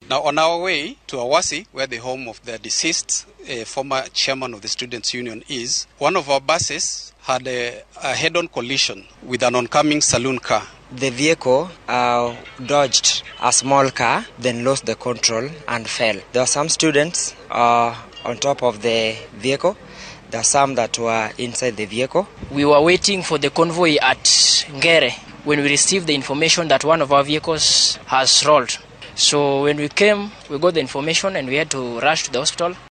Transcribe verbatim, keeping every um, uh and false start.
Now, on our way to Awasi, where the home of the deceased uh, former chairman of the Students' Union is, one of our buses had a, a head-on collision with an oncoming saloon car. The vehicle uh, dodged a small car, then lost the control and fell. There were some students uh, on top of the vehicle. There are some that were inside the vehicle. We were waiting for the convoy at Ngere when we received the information that one of our vehicles has rolled. So when we came, we got the information and we had to rush to the hospital.